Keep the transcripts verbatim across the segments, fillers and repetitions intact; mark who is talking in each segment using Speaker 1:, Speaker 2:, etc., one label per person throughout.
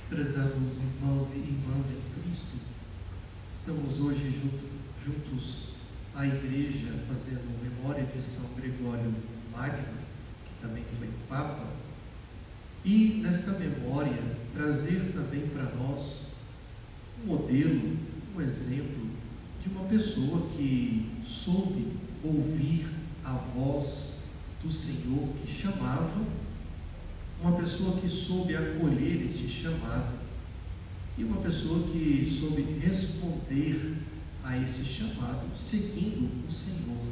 Speaker 1: Prezados irmãos e irmãs em Cristo, estamos hoje junto, juntos à igreja fazendo memória de São Gregório Magno, que também foi Papa, e nesta memória trazer também para nós um modelo, um exemplo de uma pessoa que soube ouvir a voz do Senhor que chamava, uma pessoa que soube acolher esse chamado e uma pessoa que soube responder a esse chamado seguindo o Senhor.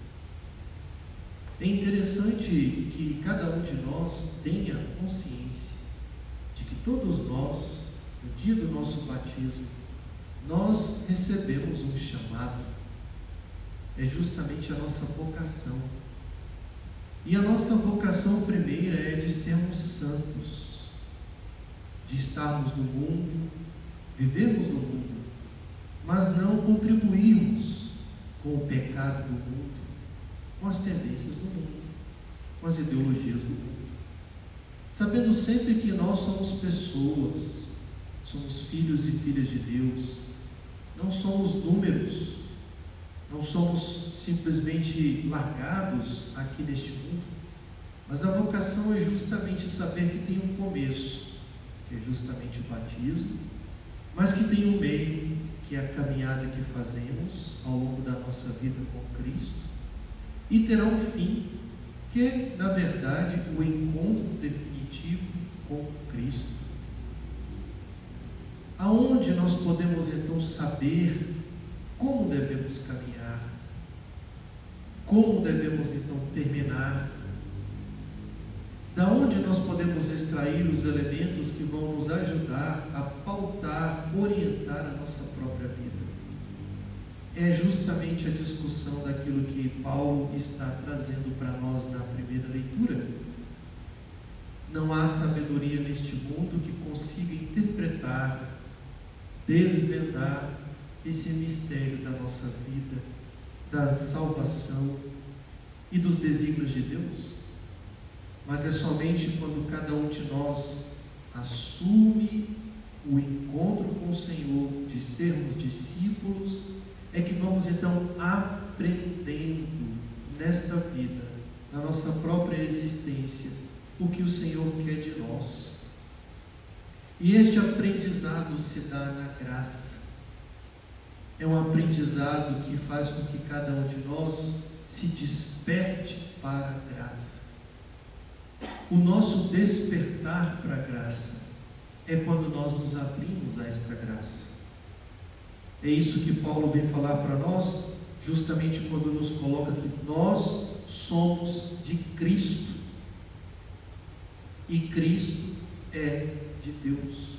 Speaker 1: É interessante que cada um de nós tenha consciência de que todos nós, no dia do nosso batismo, nós recebemos um chamado. É justamente a nossa vocação. E a nossa vocação primeira é de sermos santos, de estarmos no mundo, vivermos no mundo, mas não contribuirmos com o pecado do mundo, com as tendências do mundo, com as ideologias do mundo. Sabendo sempre que nós somos pessoas, somos filhos e filhas de Deus, não somos números, não somos simplesmente largados aqui neste mundo, mas a vocação é justamente saber que tem um começo, que é justamente o batismo, mas que tem um meio, que é a caminhada que fazemos ao longo da nossa vida com Cristo, e terá um fim, que é, na verdade, o encontro definitivo com Cristo. Aonde nós podemos então saber como devemos caminhar, como devemos então terminar, da onde nós podemos extrair os elementos que vão nos ajudar a pautar, orientar a nossa própria vida. É justamente a discussão daquilo que Paulo está trazendo para nós na primeira leitura. Não há sabedoria neste mundo que consiga interpretar, desvendar esse mistério da nossa vida, da salvação e dos desígnios de Deus. Mas é somente quando cada um de nós assume o encontro com o Senhor, de sermos discípulos, é que vamos então aprendendo nesta vida, na nossa própria existência, o que o Senhor quer de nós. E este aprendizado se dá na graça. É um aprendizado que faz com que cada um de nós se desperte para a graça. O nosso despertar para a graça é quando nós nos abrimos a esta graça. É isso que Paulo vem falar para nós, justamente quando nos coloca que nós somos de Cristo. E Cristo é de Deus.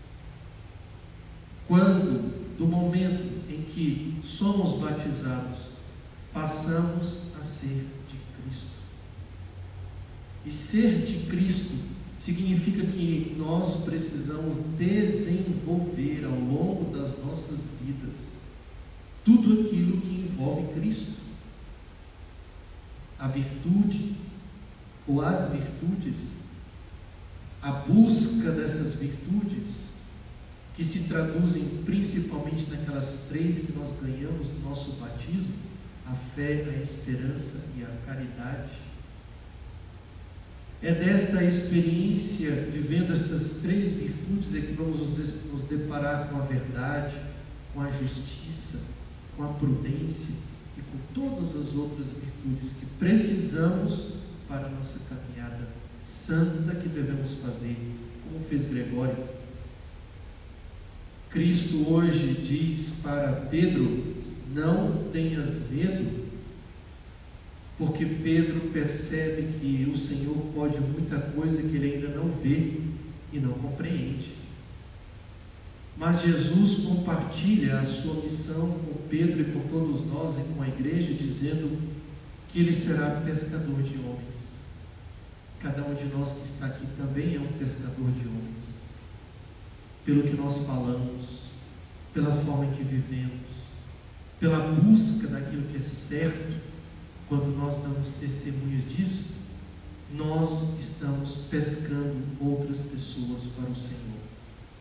Speaker 1: Quando, do momento em que somos batizados, passamos a ser de Cristo. E ser de Cristo significa que nós precisamos desenvolver ao longo das nossas vidas tudo aquilo que envolve Cristo. A virtude ou as virtudes, a busca dessas virtudes, que se traduzem principalmente naquelas três que nós ganhamos no nosso batismo: a fé, a esperança e a caridade. É desta experiência, vivendo estas três virtudes, é que vamos nos deparar com a verdade, com a justiça, com a prudência e com todas as outras virtudes que precisamos para a nossa caminhada santa que devemos fazer, como fez Gregório. Cristo hoje diz para Pedro: não tenhas medo, porque Pedro percebe que o Senhor pode muita coisa que ele ainda não vê e não compreende. Mas Jesus compartilha a sua missão com Pedro e com todos nós e com a igreja, dizendo que ele será pescador de homens. Cada um de nós que está aqui também é um pescador de homens, pelo que nós falamos, pela forma em que vivemos, pela busca daquilo que é certo. Quando nós damos testemunhos disso, nós estamos pescando outras pessoas para o Senhor.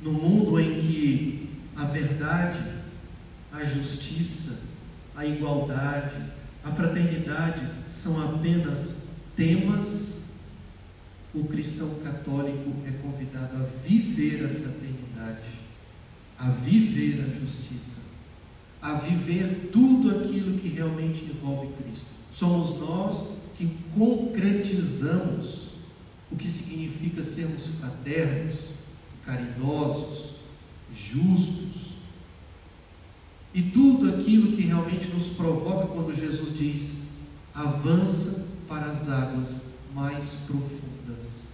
Speaker 1: No mundo em que a verdade, a justiça, a igualdade, a fraternidade são apenas temas, o cristão católico é convidado a viver a fraternidade, a viver a justiça, a viver tudo aquilo que realmente envolve Cristo. Somos nós que concretizamos o que significa sermos fraternos, caridosos, justos, e tudo aquilo que realmente nos provoca quando Jesus diz: avança para as águas mais profundas.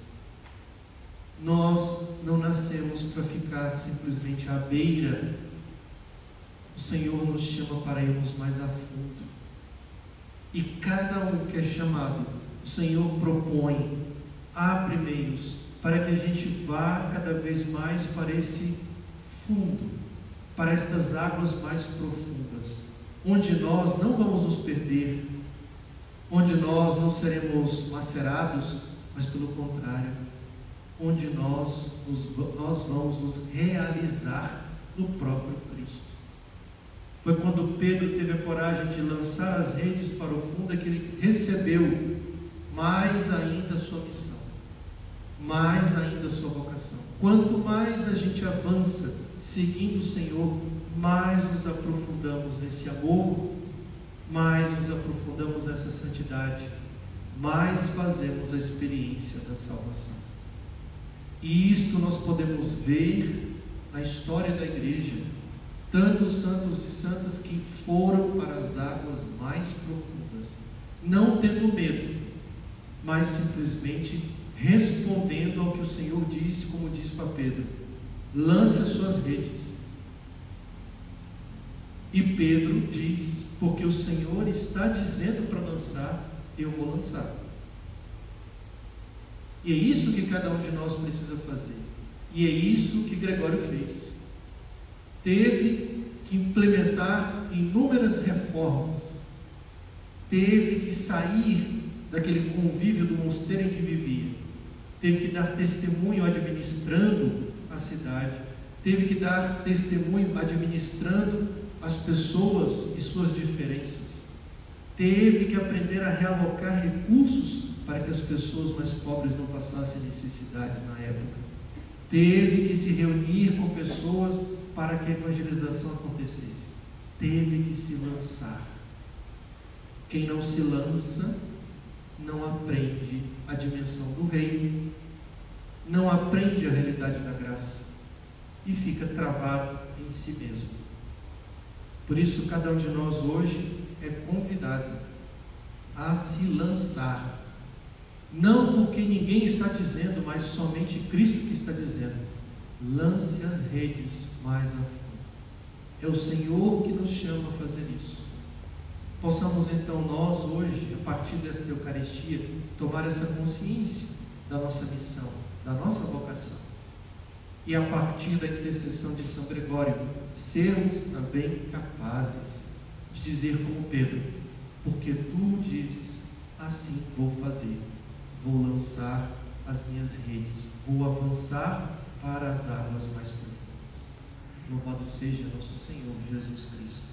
Speaker 1: Nós não nascemos para ficar simplesmente à beira. O Senhor nos chama para irmos mais a fundo. E cada um que é chamado, o Senhor propõe, abre meios para que a gente vá cada vez mais para esse fundo, para estas águas mais profundas, onde nós não vamos nos perder, onde nós não seremos macerados, mas pelo contrário, onde nós, nos, nós vamos nos realizar no próprio Cristo. Foi quando Pedro teve a coragem de lançar as redes para o fundo que ele recebeu mais ainda a sua missão, mais ainda a sua vocação. Quanto mais a gente avança seguindo o Senhor, mais nos aprofundamos nesse amor, mais nos aprofundamos nessa santidade, mais fazemos a experiência da salvação. E isto nós podemos ver na história da igreja, tantos santos e santas que foram para as águas mais profundas, não tendo medo, mas simplesmente respondendo ao que o Senhor diz, como diz para Pedro: lance as suas redes. E Pedro diz: porque o Senhor está dizendo para lançar, eu vou lançar. E é isso que cada um de nós precisa fazer. E é isso que Gregório fez. Teve que implementar inúmeras reformas, teve que sair daquele convívio do mosteiro em que vivia, teve que dar testemunho administrando a cidade, teve que dar testemunho administrando as pessoas e suas diferenças, teve que aprender a realocar recursos para que as pessoas mais pobres não passassem necessidades na época, teve que se reunir com pessoas para que a evangelização acontecesse, teve que se lançar. Quem não se lança não aprende a dimensão do reino, não aprende a realidade da graça e fica travado em si mesmo. Por isso, cada um de nós hoje é convidado a se lançar, não porque ninguém está dizendo, mas somente Cristo que está dizendo: lance as redes mais a fundo. É o Senhor que nos chama a fazer isso. Possamos então nós hoje, a partir desta Eucaristia, tomar essa consciência da nossa missão, da nossa vocação, e a partir da intercessão de São Gregório, sermos também capazes de dizer como Pedro: porque tu dizes, assim vou fazer, vou lançar as minhas redes, vou avançar para as águas mais profundas. Louvado seja nosso Senhor Jesus Cristo.